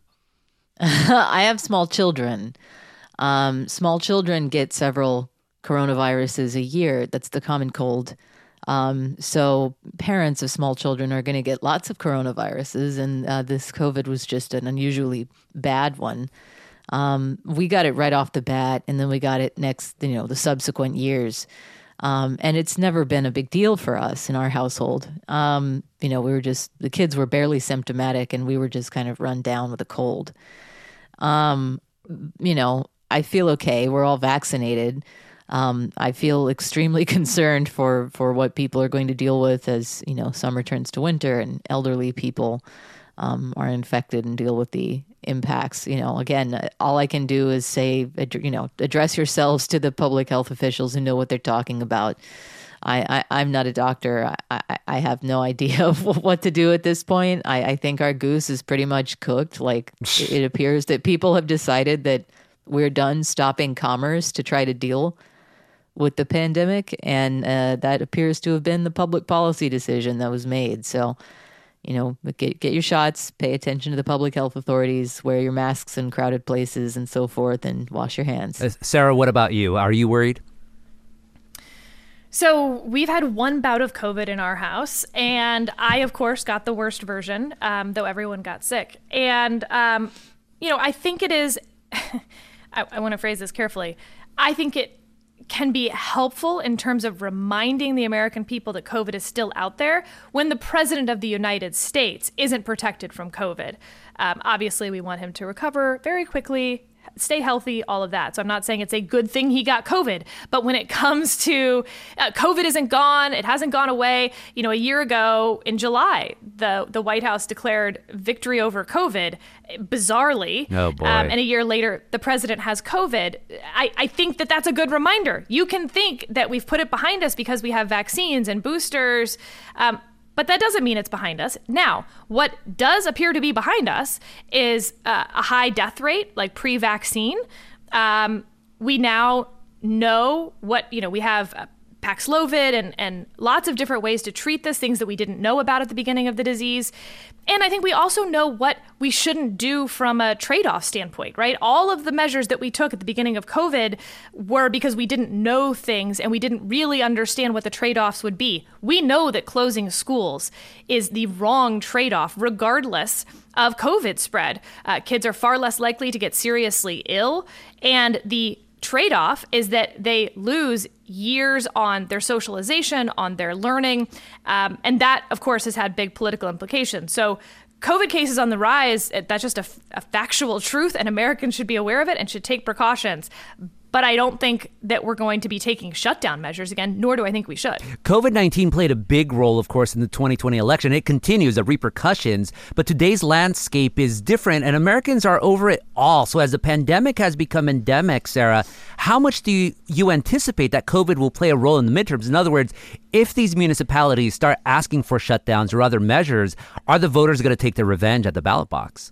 Speaker 4: I have small children. Um, small children get several coronaviruses a year. That's the common cold. Um, so parents of small children are going to get lots of coronaviruses, and uh, this COVID was just an unusually bad one. Um, we got it right off the bat, and then we got it next, you know, the subsequent years. Um, and it's never been a big deal for us in our household. Um, you know, we were just, the kids were barely symptomatic, and we were just kind of run down with a cold. Um, you know, I feel okay. We're all vaccinated. Um, I feel extremely concerned for, for what people are going to deal with as, you know, summer turns to winter and elderly people um, are infected and deal with the impacts. You know, again, all I can do is say, you know, address yourselves to the public health officials who know what they're talking about. I, I, I'm not a doctor. I, I, I have no idea what to do at this point. I, I think our goose is pretty much cooked. Like, it, it appears that people have decided that we're done stopping commerce to try to deal with the pandemic, and uh, that appears to have been the public policy decision that was made. So, you know, get get your shots, pay attention to the public health authorities, wear your masks in crowded places and so forth, and wash your hands.
Speaker 1: Uh, Sarah, what about you? Are you worried?
Speaker 6: So we've had one bout of COVID in our house, and I, of course, got the worst version, um, though everyone got sick. And, um, you know, I think it is, I, I want to phrase this carefully, I think it can be helpful in terms of reminding the American people that COVID is still out there when the president of the United States isn't protected from COVID. Um, obviously, we want him to recover very quickly, stay healthy, all of that. So I'm not saying it's a good thing he got COVID, but when it comes to uh, COVID isn't gone, it hasn't gone away. You know, a year ago in July, the, the White House declared victory over COVID, bizarrely.
Speaker 1: Oh, boy.
Speaker 6: Um, and a year later, the president has COVID. I, I think that that's a good reminder. You can think that we've put it behind us because we have vaccines and boosters, um, but that doesn't mean it's behind us. Now, what does appear to be behind us is uh, a high death rate, like pre-vaccine. Um, we now know what, you know, we have uh, Paxlovid and, and lots of different ways to treat this, things that we didn't know about at the beginning of the disease. And I think we also know what we shouldn't do from a trade-off standpoint, right? All of the measures that we took at the beginning of COVID were because we didn't know things and we didn't really understand what the trade-offs would be. We know that closing schools is the wrong trade-off, regardless of COVID spread. Uh, kids are far less likely to get seriously ill, and the trade-off is that they lose years on their socialization, on their learning. Um, and that, of course, has had big political implications. So COVID cases on the rise, that's just a, a factual truth, and Americans should be aware of it and should take precautions. But I don't think that we're going to be taking shutdown measures again, nor do I think we should.
Speaker 1: COVID nineteen played a big role, of course, in the twenty twenty election. It continues, the repercussions. But today's landscape is different, and Americans are over it all. So as the pandemic has become endemic, Sarah, how much do you, you anticipate that COVID will play a role in the midterms? In other words, if these municipalities start asking for shutdowns or other measures, are the voters going to take their revenge at the ballot box?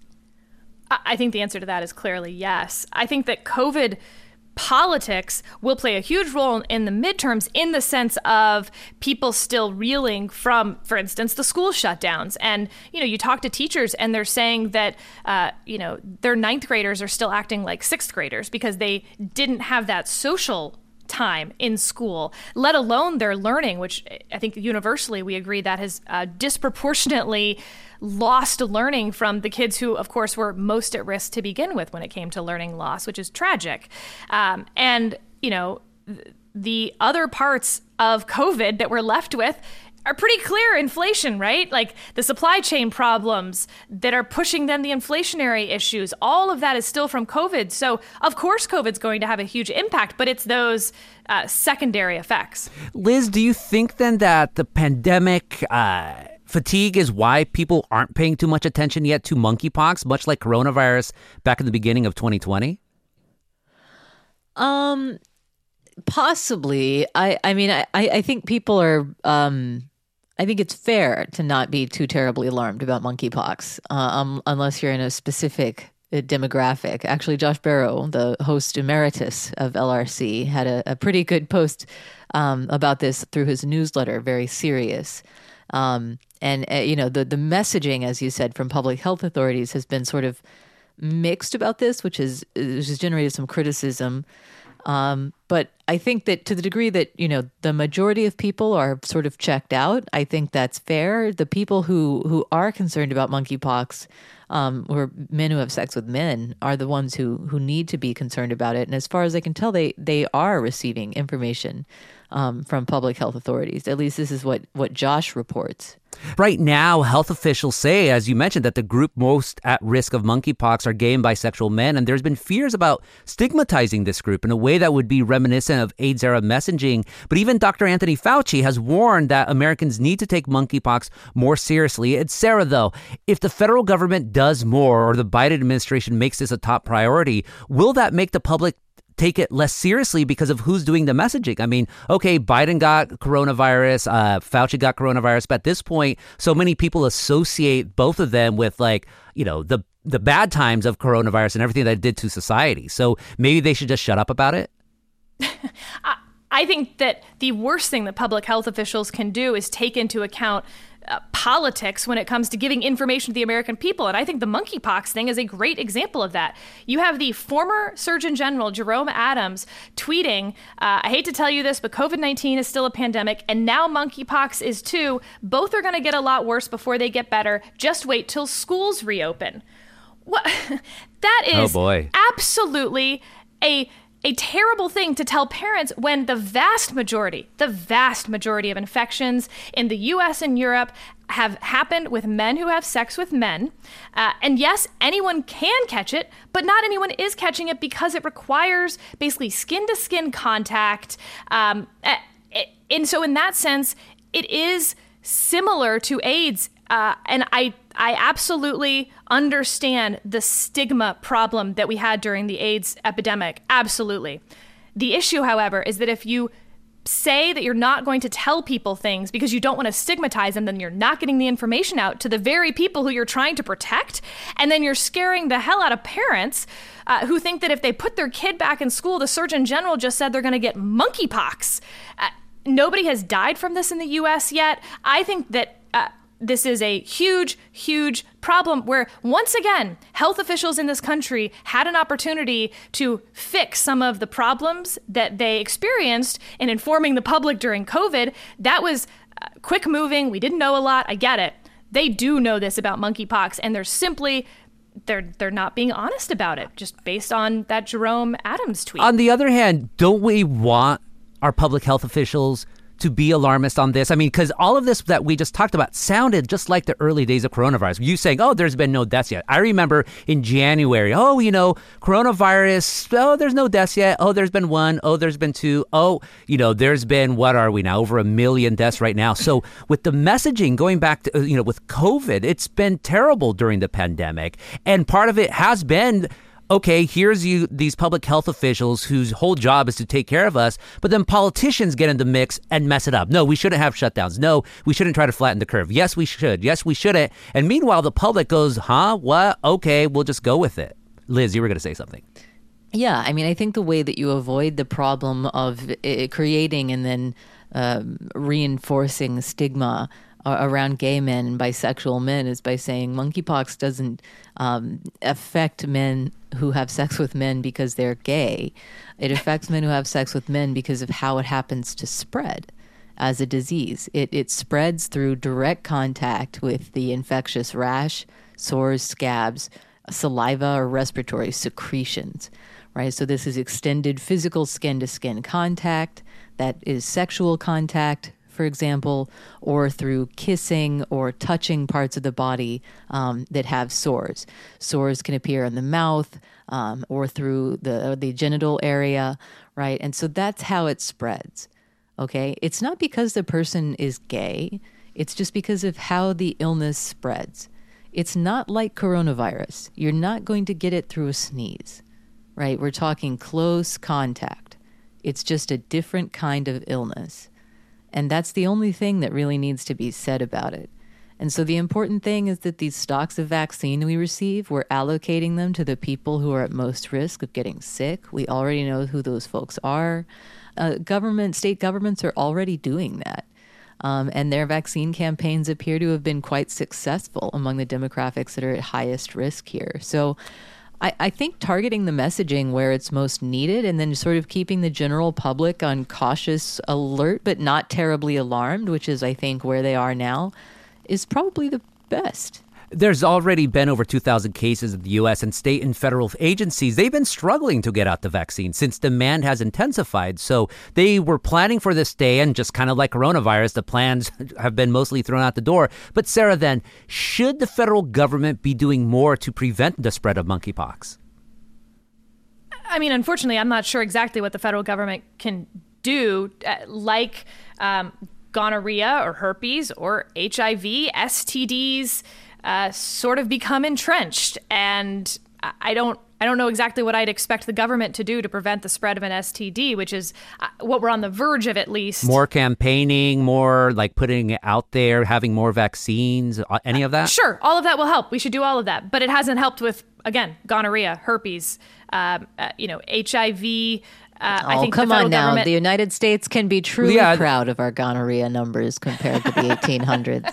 Speaker 6: I think the answer to that is clearly yes. I think that COVID politics will play a huge role in the midterms in the sense of people still reeling from, for instance, the school shutdowns. And, you know, you talk to teachers and they're saying that, uh, you know, their ninth graders are still acting like sixth graders because they didn't have that social time in school, let alone their learning, which I think universally we agree that has uh, disproportionately lost learning from the kids who, of course, were most at risk to begin with when it came to learning loss, which is tragic. Um, and, you know, th- the other parts of COVID that we're left with are pretty clear. Inflation, right? Like the supply chain problems that are pushing then the inflationary issues. All of that is still from COVID. So of course COVID's going to have a huge impact, but it's those uh, secondary effects.
Speaker 1: Liz, do you think then that the pandemic uh, fatigue is why people aren't paying too much attention yet to monkeypox, much like coronavirus back in the beginning of twenty twenty?
Speaker 4: Um, possibly. I, I mean, I, I think people are, um, I think it's fair to not be too terribly alarmed about monkeypox, uh, um, unless you're in a specific uh, demographic. Actually, Josh Barro, the host emeritus of L R C, had a, a pretty good post um, about this through his newsletter, Very Serious. Um, and, uh, you know, the, the messaging, as you said, from public health authorities has been sort of mixed about this, which, is, which has generated some criticism. Um, but I think that to the degree that, you know, the majority of people are sort of checked out, I think that's fair. The people who, who are concerned about monkeypox, um, or men who have sex with men, are the ones who, who need to be concerned about it. And as far as I can tell, they, they are receiving information um, from public health authorities. At least this is what, what Josh reports.
Speaker 1: Right now, health officials say, as you mentioned, that the group most at risk of monkeypox are gay and bisexual men. And there's been fears about stigmatizing this group in a way that would be reminiscent of AIDS-era messaging. But even Doctor Anthony Fauci has warned that Americans need to take monkeypox more seriously. And Sarah, though, if the federal government does more or the Biden administration makes this a top priority, will that make the public take it less seriously because of who's doing the messaging? I mean, okay, Biden got coronavirus, uh, Fauci got coronavirus, but at this point, so many people associate both of them with, like, you know, the the bad times of coronavirus and everything that it did to society. So maybe they should just shut up about it?
Speaker 6: I, I think that the worst thing that public health officials can do is take into account Uh, politics when it comes to giving information to the American people. And I think the monkeypox thing is a great example of that. You have the former Surgeon General, Jerome Adams, tweeting, uh, I hate to tell you this, but COVID nineteen is still a pandemic, and now monkeypox is too. Both are going to get a lot worse before they get better. Just wait till schools reopen. What? That is
Speaker 1: oh boy.
Speaker 6: absolutely a A terrible thing to tell parents when the vast majority, the vast majority of infections in the U S and Europe have happened with men who have sex with men. Uh, and yes, anyone can catch it, but not anyone is catching it because it requires basically skin-to-skin contact. Um, and so in that sense, it is similar to AIDS. Uh, and I I absolutely understand the stigma problem that we had during the AIDS epidemic. Absolutely. The issue, however, is that if you say that you're not going to tell people things because you don't want to stigmatize them, then you're not getting the information out to the very people who you're trying to protect. And then you're scaring the hell out of parents uh, who think that if they put their kid back in school, the Surgeon General just said they're going to get monkeypox. Uh, nobody has died from this in the U S yet. I think that uh, this is a huge, huge problem where, once again, health officials in this country had an opportunity to fix some of the problems that they experienced in informing the public during COVID. That was uh, quick moving. We didn't know a lot. I get it. They do know this about monkeypox, and they're simply they're they're not being honest about it, just based on that Jerome Adams tweet.
Speaker 1: On the other hand, don't we want our public health officials to be alarmist on this? I mean, because all of this that we just talked about sounded just like the early days of coronavirus. You saying, oh, there's been no deaths yet. I remember in January, oh, you know, coronavirus, oh, there's no deaths yet. Oh, there's been one. Oh, there's been two. Oh, you know, there's been, what are we now? Over a million deaths right now. So with the messaging going back to, you know, with COVID, it's been terrible during the pandemic. And part of it has been, okay, here's you these public health officials whose whole job is to take care of us, but then politicians get in the mix and mess it up. No, we shouldn't have shutdowns. No, we shouldn't try to flatten the curve. Yes, we should. Yes, we shouldn't. And meanwhile, the public goes, huh? What? Okay, we'll just go with it. Liz, you were going to say something.
Speaker 4: Yeah, I mean, I think the way that you avoid the problem of uh, creating and then um, reinforcing stigma around gay men and bisexual men is by saying monkeypox doesn't um, affect men who have sex with men because they're gay. It affects men who have sex with men because of how it happens to spread as a disease. It, it spreads through direct contact with the infectious rash, sores, scabs, saliva, or respiratory secretions, right? So this is extended physical skin-to-skin contact. That is sexual contact for example, or through kissing or touching parts of the body um, that have sores. Sores can appear in the mouth um, or through the the genital area, right? And so that's how it spreads, okay? It's not because the person is gay. It's just because of how the illness spreads. It's not like coronavirus. You're not going to get it through a sneeze, right? We're talking close contact. It's just a different kind of illness. And that's the only thing that really needs to be said about it. And so the important thing is that these stocks of vaccine we receive, we're allocating them to the people who are at most risk of getting sick. We already know who those folks are. Uh, government, state governments are already doing that. Um, and their vaccine campaigns appear to have been quite successful among the demographics that are at highest risk here. So I, I think targeting the messaging where it's most needed and then sort of keeping the general public on cautious alert, but not terribly alarmed, which is, I think, where they are now, is probably the best.
Speaker 1: There's already been over two thousand cases in the U S, and state and federal agencies, they've been struggling to get out the vaccine since demand has intensified. So they were planning for this day, and just kind of like coronavirus, the plans have been mostly thrown out the door. But Sarah, then, should the federal government be doing more to prevent the spread of monkeypox?
Speaker 6: I mean, unfortunately, I'm not sure exactly what the federal government can do, uh, like um, gonorrhea or herpes or H I V, S T Ds. Uh, sort of become entrenched, and I don't I don't know exactly what I'd expect the government to do to prevent the spread of an S T D, which is uh, what we're on the verge of, at least.
Speaker 1: More campaigning, more like putting it out there, having more vaccines, any of that?
Speaker 6: Sure, all of that will help. We should do all of that, but it hasn't helped with, again, gonorrhea, herpes, um, uh, you know, H I V. Uh,
Speaker 4: oh,
Speaker 6: I think
Speaker 4: come
Speaker 6: the
Speaker 4: on now.
Speaker 6: Government...
Speaker 4: The United States can be truly
Speaker 1: yeah.
Speaker 4: proud of our gonorrhea numbers compared to the eighteen hundreds.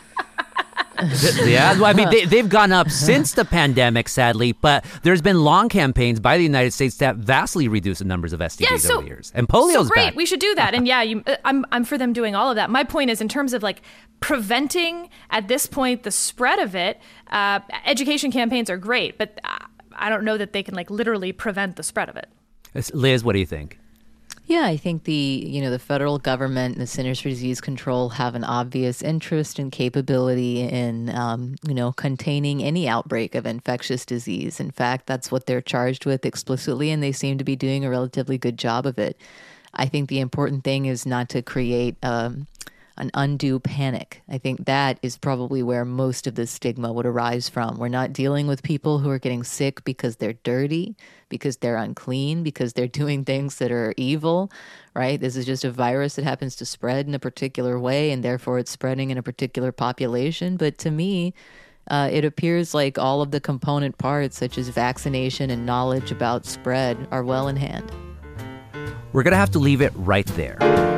Speaker 1: Yeah, well, I mean, they, they've gone up since the pandemic, sadly, but there's been long campaigns by the United States that vastly reduce the numbers of S T Ds
Speaker 6: yeah, so,
Speaker 1: over the years. And polio's
Speaker 6: so great.
Speaker 1: back.
Speaker 6: We should do that. And yeah, you, I'm I'm for them doing all of that. My point is, in terms of like preventing at this point the spread of it, uh, education campaigns are great, but I don't know that they can like literally prevent the spread of it.
Speaker 1: Liz, what do you think?
Speaker 4: Yeah, I think the, you know, the federal government and the Centers for Disease Control have an obvious interest and capability in, um, you know, containing any outbreak of infectious disease. In fact, that's what they're charged with explicitly, and they seem to be doing a relatively good job of it. I think the important thing is not to create um, an undue panic. I think that is probably where most of the stigma would arise from. We're not dealing with people who are getting sick because they're dirty, because they're unclean, because they're doing things that are evil, right? This is just a virus that happens to spread in a particular way, and therefore it's spreading in a particular population. But to me, uh, it appears like all of the component parts, such as vaccination and knowledge about spread, are well in hand.
Speaker 1: We're going to have to leave it right there.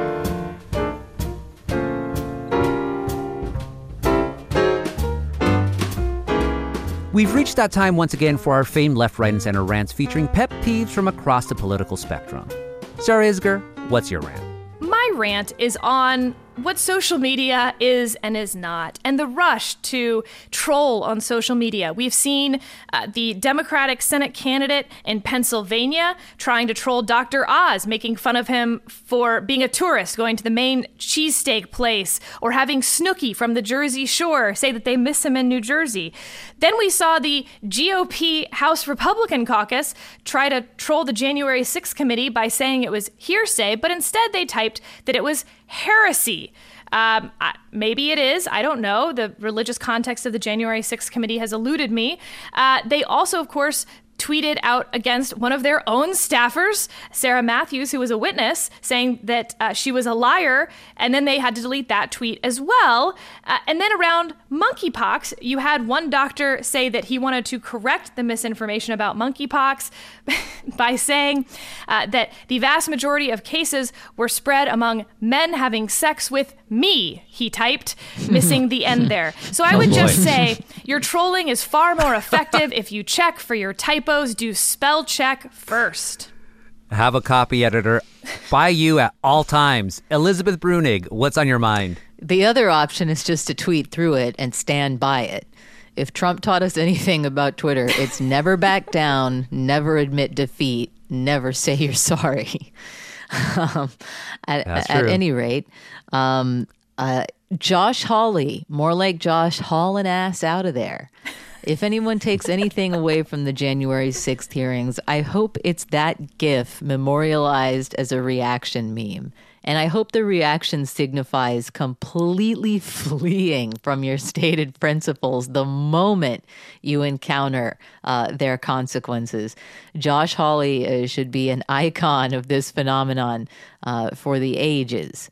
Speaker 1: We've reached that time once again for our famed Left, Right, and Center rants featuring pet peeves from across the political spectrum. Sarah Isgur, what's your rant?
Speaker 6: My rant is on what social media is and is not, and the rush to troll on social media. We've seen uh, the Democratic Senate candidate in Pennsylvania trying to troll Doctor Oz, making fun of him for being a tourist, going to the main cheesesteak place, or having Snooki from the Jersey Shore say that they miss him in New Jersey. Then we saw the G O P House Republican caucus try to troll the January sixth committee by saying it was hearsay, but instead they typed that it was heresy. Um, I, maybe it is. I don't know. The religious context of the January sixth committee has eluded me. Uh, they also, of course, tweeted out against one of their own staffers, Sarah Matthews, who was a witness, saying that uh, she was a liar, and then they had to delete that tweet as well. Uh, and then around monkeypox, you had one doctor say that he wanted to correct the misinformation about monkeypox by saying uh, that the vast majority of cases were spread among men having sex with me, he typed, missing the end there. So I would oh just say your trolling is far more effective if you check for your typos. Do spell check first.
Speaker 1: Have a copy editor by you at all times. Elizabeth Brunig, what's on your mind?
Speaker 4: The other option is just to tweet through it and stand by it. If Trump taught us anything about Twitter, it's never back down, never admit defeat, never say you're sorry. um, at, at any rate, um, uh, Josh Hawley, more like Josh hauling ass out of there. If anyone takes anything away from the January sixth hearings, I hope it's that GIF memorialized as a reaction meme. And I hope the reaction signifies completely fleeing from your stated principles the moment you encounter uh, their consequences. Josh Hawley uh, should be an icon of this phenomenon uh, for the ages.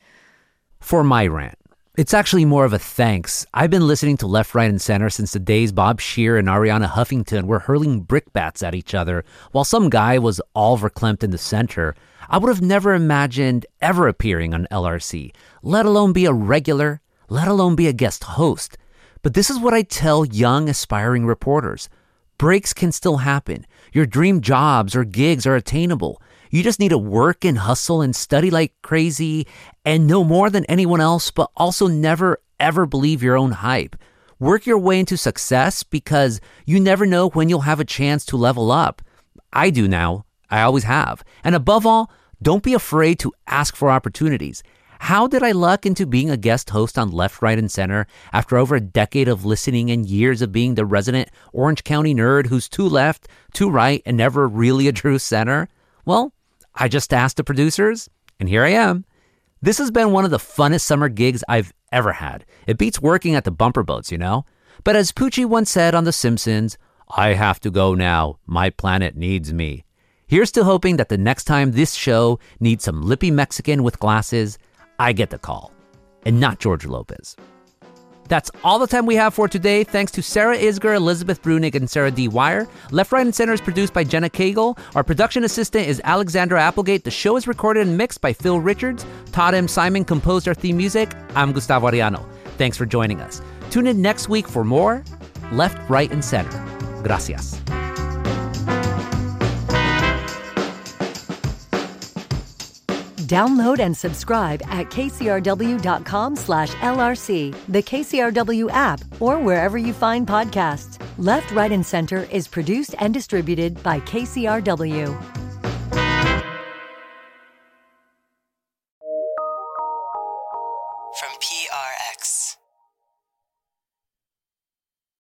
Speaker 1: For my rant, it's actually more of a thanks. I've been listening to Left, Right, and Center since the days Bob Scheer and Arianna Huffington were hurling brickbats at each other while some guy was all verklempt in the center. I would have never imagined ever appearing on L R C, let alone be a regular, let alone be a guest host. But this is what I tell young, aspiring reporters. Breaks can still happen. Your dream jobs or gigs are attainable. You just need to work and hustle and study like crazy and know more than anyone else, but also never, ever believe your own hype. Work your way into success because you never know when you'll have a chance to level up. I do now. I always have. And above all, don't be afraid to ask for opportunities. How did I luck into being a guest host on Left, Right, and Center after over a decade of listening and years of being the resident Orange County nerd who's too left, too right, and never really a true center? Well, I just asked the producers, and here I am. This has been one of the funnest summer gigs I've ever had. It beats working at the bumper boats, you know? But as Poochie once said on The Simpsons, I have to go now. My planet needs me. Here's to hoping that the next time this show needs some lippy Mexican with glasses, I get the call, and not George Lopez. That's all the time we have for today. Thanks to Sarah Isger, Elizabeth Brunig, and Sarah D. Wire. Left, Right, and Center is produced by Jenna Cagle. Our production assistant is Alexandra Applegate. The show is recorded and mixed by Phil Richards. Todd M. Simon composed our theme music. I'm Gustavo Arellano. Thanks for joining us. Tune in next week for more Left, Right, and Center. Gracias.
Speaker 7: Download and subscribe at kcrw.com slash LRC, the K C R W app, or wherever you find podcasts. Left, Right, and Center is produced and distributed by K C R W.